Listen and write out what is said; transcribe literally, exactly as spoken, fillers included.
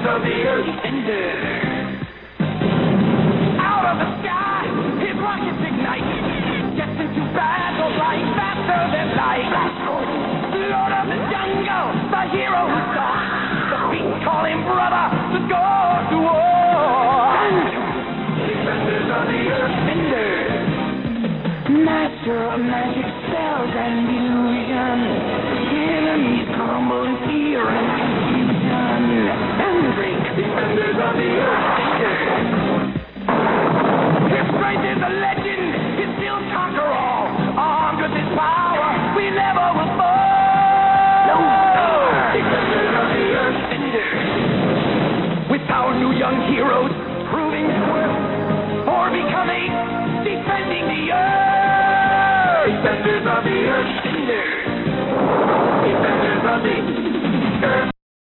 of the earth. Defenders. Out of the sky, his rockets ignite. Gets into battle like faster than light. Lord of the jungle, the hero who stalks. The beasts call him brother, the goes to war. Defenders of the earth. Defenders. Master of magic spells and illusion. Enemies crumble in fear and confusion. Mandrake. Defenders of the earth. Defenders. His strength is a legend, he still conquer all. Armed with his power, we never will fall. No star. Defenders of the earth. Defenders. With our new young heroes, proving their worth, or becoming, defending the earth. Defenders of the earth. Defenders. Defenders of the earth.